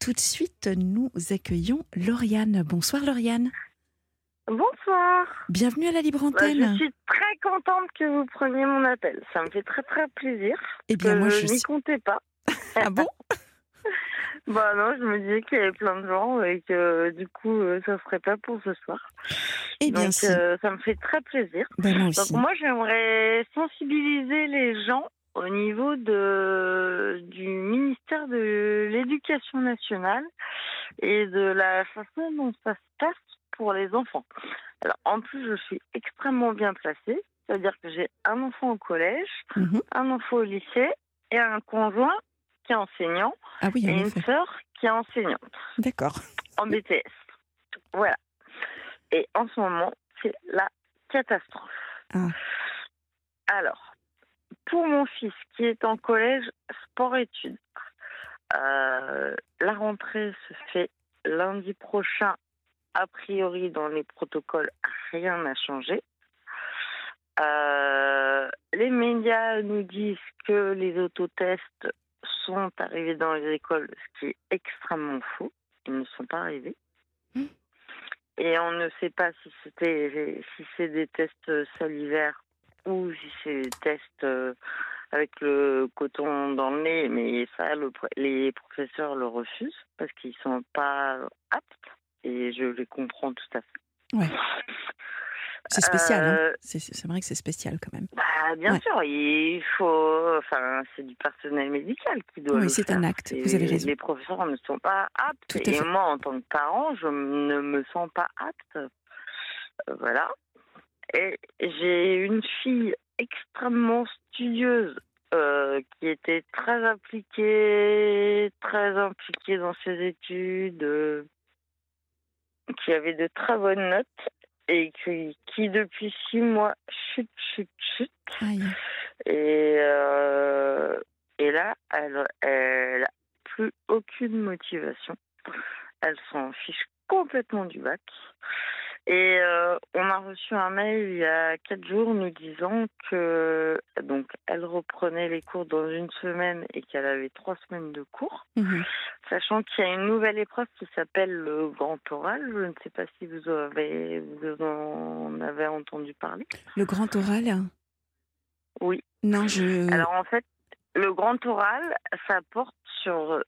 tout de suite, nous accueillons Lauriane. Bonsoir Lauriane. Bonsoir. Bienvenue à la Libre Antenne. Je suis très contente que vous preniez mon appel. Ça me fait très très plaisir. Eh bien, moi je n'y comptais pas. Ah bon? Bah non, je me disais qu'il y avait plein de gens et que du coup, ça serait pas pour ce soir. Eh bien, Donc, si. ça me fait très plaisir. Ben, moi aussi. Donc moi, j'aimerais sensibiliser les gens au niveau du ministère de l'Éducation nationale et de la façon dont ça se passe pour les enfants. Alors, en plus, je suis extrêmement bien placée, c'est-à-dire que j'ai un enfant au collège, un enfant au lycée et un conjoint qui est enseignant Oui, et en une effet. sœur qui est enseignante. D'accord. En BTS. Voilà. Et en ce moment, c'est la catastrophe. Ah. Alors, pour mon fils qui est en collège sport-études, la rentrée se fait lundi prochain. A priori, dans les protocoles, rien n'a changé. Les médias nous disent que les autotests sont arrivés dans les écoles, ce qui est extrêmement faux. Ils ne sont pas arrivés. Et on ne sait pas si c'est des tests salivaires ou si c'est des tests avec le coton dans le nez, mais ça, les professeurs le refusent parce qu'ils ne sont pas aptes, et je les comprends tout à fait. Ouais. C'est spécial, hein. C'est vrai que c'est spécial quand même. Bien sûr, il faut. Enfin, c'est du personnel médical qui doit le faire. Oui, c'est un acte. Vous avez raison. Les professeurs ne sont pas aptes. Tout à fait. Et moi, en tant que parent, je ne me sens pas apte. Voilà. Et j'ai une fille extrêmement studieuse qui était très impliquée dans ses études, qui avait de très bonnes notes et qui depuis 6 mois chute. Aïe. Et là, elle a plus aucune motivation. Elle s'en fiche complètement du bac. Et on a reçu un mail il y a 4 jours nous disant que donc elle reprenait les cours dans 1 semaine et qu'elle avait 3 semaines de cours, sachant qu'il y a une nouvelle épreuve qui s'appelle le grand oral. Je ne sais pas si vous en avez entendu parler. Le grand oral? Oui. Non, Alors en fait, le grand oral, ça porte sur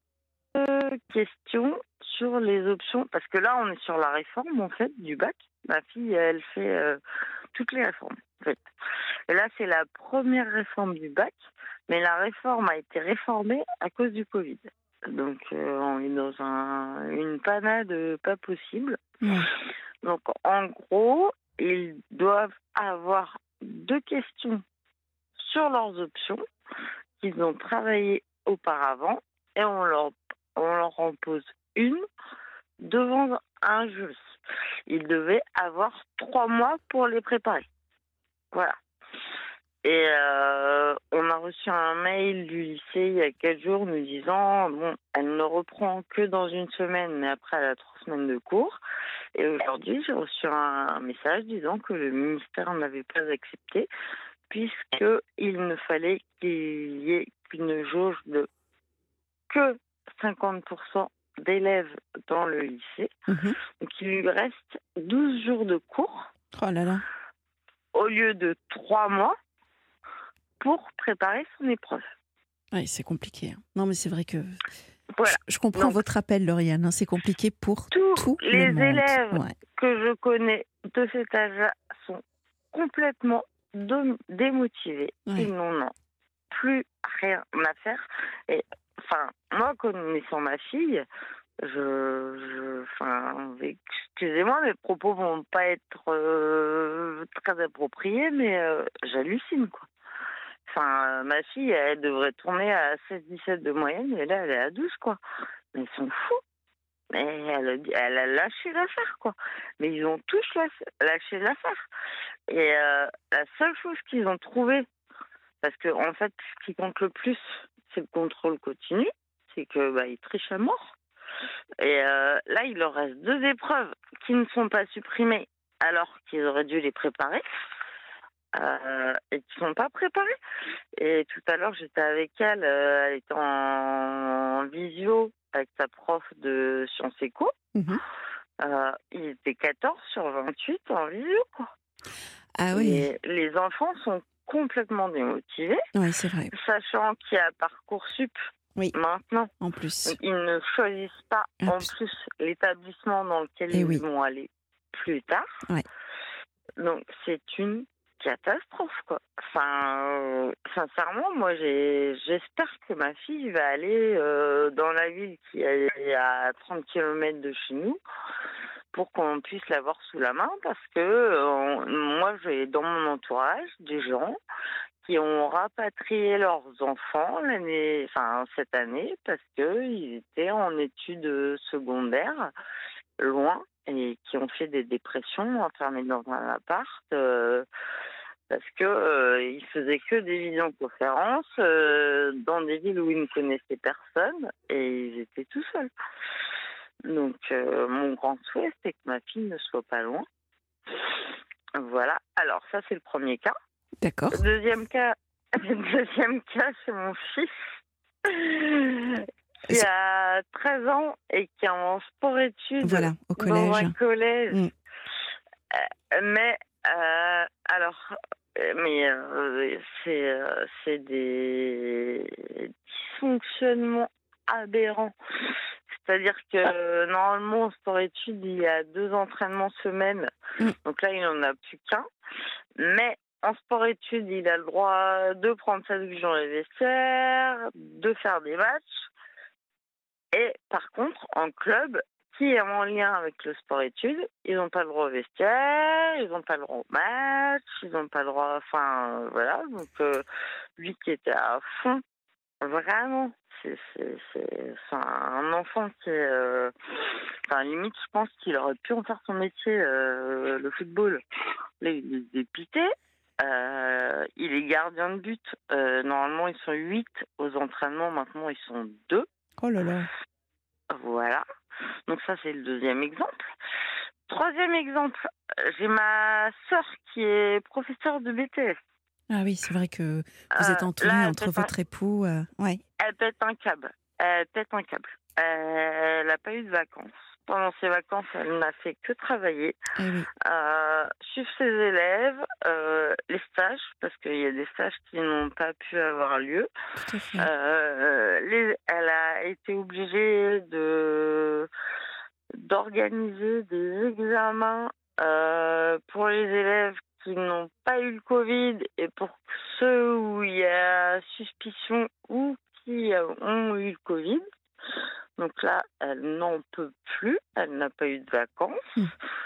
2 questions sur les options, parce que là on est sur la réforme en fait du bac. Ma fille, elle fait toutes les réformes en fait. Et là c'est la première réforme du bac, mais la réforme a été réformée à cause du Covid. Donc on est dans une panade pas possible. Donc en gros, ils doivent avoir 2 questions sur leurs options qu'ils ont travaillé auparavant, et on leur en pose une devant un jury. Ils devaient avoir 3 mois pour les préparer. Voilà. Et on a reçu un mail du lycée il y a 4 jours nous disant elle ne reprend que dans 1 semaine, mais après elle a 3 semaines de cours. Et aujourd'hui, j'ai reçu un message disant que le ministère n'avait pas accepté, puisqu'il ne fallait qu'il y ait qu'une jauge de que 50% d'élèves dans le lycée. Donc il lui reste 12 jours de cours. Oh là là. Au lieu de 3 mois pour préparer son épreuve. Oui, c'est compliqué. Non, mais c'est vrai que voilà. Je comprends votre appel, Lauriane. C'est compliqué pour tout les le monde. élèves que je connais de cet âge-là sont complètement démotivés. Ils n'en ont plus rien à faire. Et enfin, moi, connaissant ma fille, excusez-moi, mes propos vont pas être très appropriés, mais j'hallucine, quoi. Enfin, ma fille, elle devrait tourner à 16-17 de moyenne, et là, elle est à 12, quoi. Mais ils sont fous. Mais elle a lâché l'affaire, quoi. Mais ils ont tous lâché l'affaire. Et la seule chose qu'ils ont trouvé, parce que en fait, ce qui compte le plus, c'est le contrôle continu, c'est que ils trichent à mort. Et là, il leur reste 2 épreuves qui ne sont pas supprimées, alors qu'ils auraient dû les préparer, et qui ne sont pas préparées. Et tout à l'heure, j'étais avec elle, elle était en visio avec sa prof de sciences éco. Mhm. Il était 14 sur 28 en visio, quoi. Ah oui. Et les enfants sont complètement démotivés, Oui, c'est vrai. sachant qu'il y a Parcoursup Oui, maintenant. en plus. Donc, ils ne choisissent pas en Abs- plus l'établissement dans lequel Eh ils oui. vont aller plus tard. Ouais. Donc c'est une catastrophe, quoi. Enfin, sincèrement, moi j'espère que ma fille va aller dans la ville qui est à 30 km de chez nous pour qu'on puisse l'avoir sous la main, parce que moi j'ai dans mon entourage des gens qui ont rapatrié leurs enfants cette année parce qu'ils étaient en études secondaires loin et qui ont fait des dépressions enfermés dans un appart parce que ils faisaient que des vidéoconférences dans des villes où ils ne connaissaient personne et ils étaient tout seuls. Donc mon grand souhait, c'est que ma fille ne soit pas loin. Voilà. Alors ça, c'est le premier cas. D'accord. Le deuxième cas, c'est mon fils qui a 13 ans et qui est en sport-études au collège. dans un collège. Mm. C'est des dysfonctionnements aberrants. C'est-à-dire que normalement, en sport-études, il y a 2 entraînements semaine. Donc là, il n'en a plus qu'un. Mais en sport-études, il a le droit de prendre sa douche dans les vestiaires, de faire des matchs. Et par contre, en club, qui est en lien avec le sport-études, ils n'ont pas le droit au vestiaire, ils n'ont pas le droit au match, ils n'ont pas le droit... Enfin, voilà. Donc, lui qui était à fond, vraiment, c'est un enfant qui est... limite, je pense qu'il aurait pu en faire son métier, le football. Là, il est dépité. Il est gardien de but. Normalement, ils sont 8 aux entraînements. Maintenant, ils sont 2. Oh là là. Voilà. Donc ça, c'est le deuxième exemple. Troisième exemple, j'ai ma sœur qui est professeure de BTS. Ah oui, c'est vrai que vous êtes entouré entre votre époux. Ouais. Elle pète un câble. Elle n'a pas eu de vacances. Pendant ses vacances, elle n'a fait que travailler, suivre ses élèves, les stages, parce qu'il y a des stages qui n'ont pas pu avoir lieu. Tout à fait. Elle a été obligée d'organiser des examens pour les élèves qui n'ont pas eu le Covid et pour ceux où il y a suspicion ou qui ont eu le Covid. Donc là, elle n'en peut plus, elle n'a pas eu de vacances.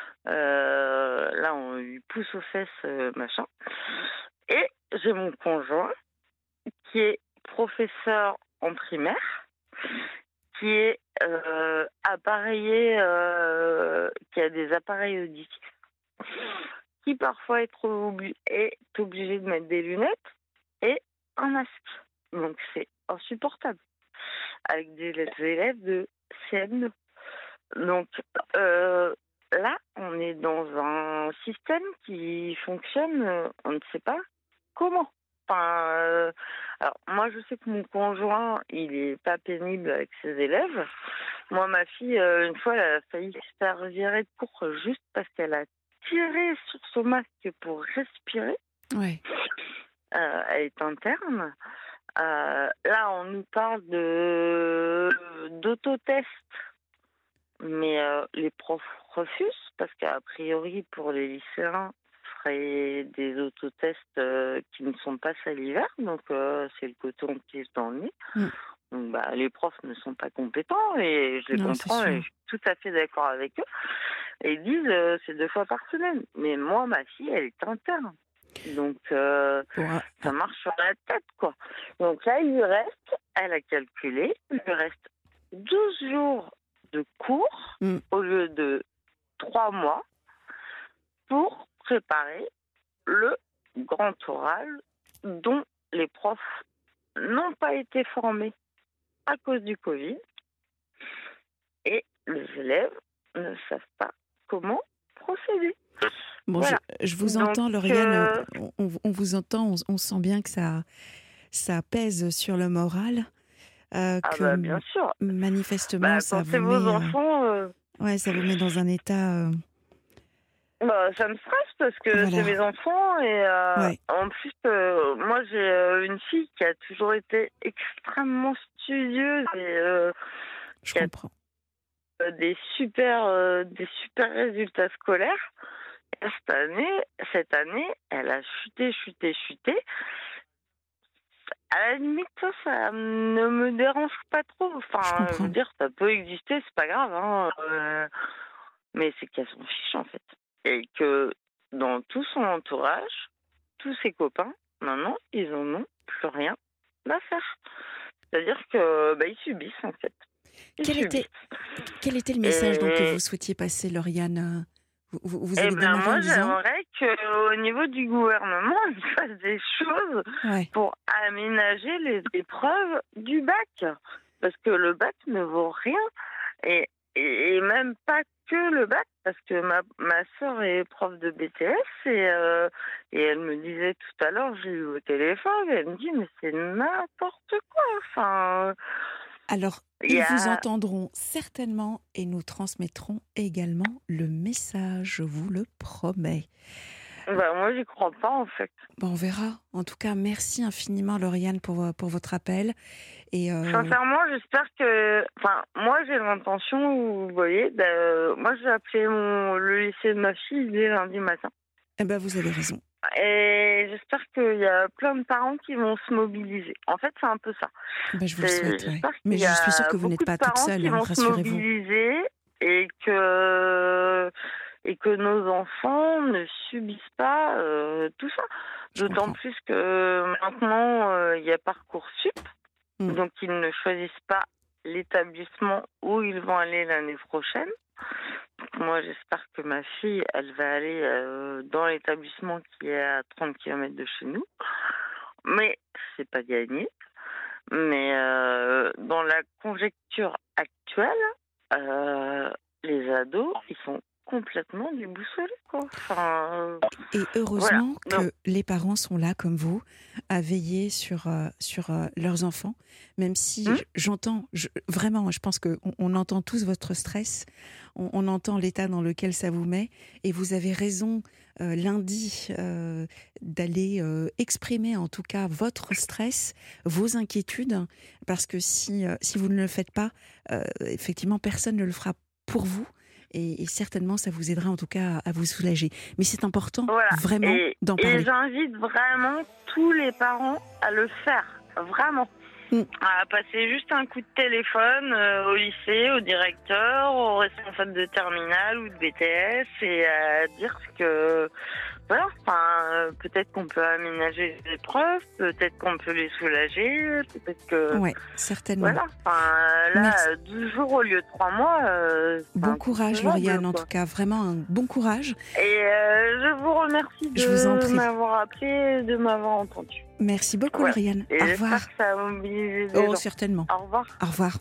Là, on lui pousse aux fesses, machin. Et j'ai mon conjoint qui est professeur en primaire, qui est appareillé, qui a des appareils auditifs, qui parfois est obligé de mettre des lunettes et un masque. Donc c'est insupportable. Avec des élèves de CM2. Donc là, on est dans un système qui fonctionne, on ne sait pas comment. Enfin, alors moi, je sais que mon conjoint, il est pas pénible avec ses élèves. Moi, ma fille, une fois, elle a failli se faire virer de cours juste parce qu'elle a tiré sur son masque pour respirer. Ouais. Elle est interne. Là, on nous parle d'autotest, mais les profs refusent parce qu'à priori, pour les lycéens, ce serait des autotests qui ne sont pas salivaires, donc c'est le coton-tige dans le nez. Donc, les profs ne sont pas compétents et je les comprends et je suis tout à fait d'accord avec eux. Et ils disent c'est 2 fois par semaine. Mais moi, ma fille, elle est interne. Donc, ça marche sur la tête, quoi. Donc là, elle a calculé, il lui reste 12 jours de cours au lieu de 3 mois pour préparer le grand oral dont les profs n'ont pas été formés à cause du Covid et les élèves ne savent pas comment procéder. Bon, voilà. je vous entends, Lauriane, on vous entend, on sent bien que ça pèse sur le moral. que bien sûr. manifestement, ça Quand c'est vous vos met, enfants, ouais, ça vous met dans un état, ça me stresse parce que c'est voilà, mes enfants et ouais, en plus, moi j'ai une fille qui a toujours été extrêmement studieuse et je qui a comprends. des super résultats scolaires. Et cette année, elle a chuté. À la limite, ça ne me dérange pas trop. Je Enfin, je veux comprends. dire, ça peut exister, c'est pas grave, hein. Mais c'est qu'elle s'en fiche en fait. Et que dans tout son entourage, tous ses copains, maintenant, ils en ont plus rien à faire. C'est-à-dire que ils subissent en fait. Ils Quel subissent. était, quel était le message donc que vous Et, souhaitiez passer, Lauriane? Vous et avez ben démarré en moi, disant? j'aimerais qu'au niveau du gouvernement, ils fassent des choses Ouais, pour aménager les épreuves du bac. Parce que le bac ne vaut rien. Et, et même pas que le bac, parce que ma sœur est prof de BTS et elle me disait tout à l'heure, j'ai eu au téléphone, elle me dit, mais c'est n'importe quoi. Enfin, alors, il y ils vous a. entendront certainement et nous transmettront également le message, je vous le promets. Moi, j'y crois pas, en fait. Bon, on verra. En tout cas, merci infiniment, Lauriane, pour votre appel. Et Sincèrement, j'espère que. Enfin, moi, j'ai l'intention, vous voyez, moi, j'ai appelé le lycée de ma fille dès lundi matin. eh ben, vous avez raison. Et j'espère qu'il y a plein de parents qui vont se mobiliser. En fait, c'est un peu ça. Ben, je vous le souhaite, ouais. J'espère Mais qu'il y je suis sûre a que vous n'êtes beaucoup de pas toute parents seule, qui hein, vont se rassurez-vous. mobiliser et que nos enfants ne subissent pas tout ça. Je D'autant comprends. plus que maintenant, il y a Parcoursup, Mm. donc ils ne choisissent pas l'établissement où ils vont aller l'année prochaine. Moi, j'espère que ma fille, elle va aller dans l'établissement qui est à 30 km de chez nous. Mais c'est pas gagné. Mais dans la conjecture actuelle, les ados, ils sont complètement déboussolés, quoi. Enfin, Et voilà. heureusement Donc, que les parents sont là, comme vous, à veiller sur leurs enfants, même si hum, j'entends, vraiment, je pense qu'on entend tous votre stress, on entend l'état dans lequel ça vous met, et vous avez raison, lundi, d'aller exprimer en tout cas votre stress, vos inquiétudes, parce que si vous ne le faites pas, effectivement, personne ne le fera pour vous. Et certainement, ça vous aidera en tout cas à vous soulager. Mais c'est important, voilà. vraiment, d'en Et parler. j'invite vraiment tous les parents à le faire. Vraiment. Mm. À passer juste un coup de téléphone au lycée, au directeur, au responsable de terminale ou de BTS et à dire que voilà, peut-être qu'on peut aménager les épreuves, peut-être qu'on peut les soulager, peut-être que Ouais, certainement. voilà, Merci. là 12 jours au lieu de 3 mois, c'est Bon courage, inconcevable, Lauriane, en tout quoi. cas, vraiment un bon courage. Et je vous remercie Je vous en de prie. m'avoir appelé, de m'avoir entendu. Merci beaucoup, Voilà. Lauriane. Et Au j'espère revoir. que ça va mobiliser des Oh, gens. certainement. Au revoir. Au revoir.